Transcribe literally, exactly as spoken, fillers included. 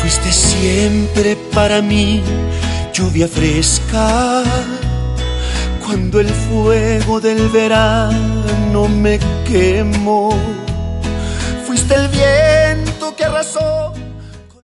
Fuiste siempre para mí lluvia fresca, cuando el fuego del verano me quemó. Fuiste el viento que arrasó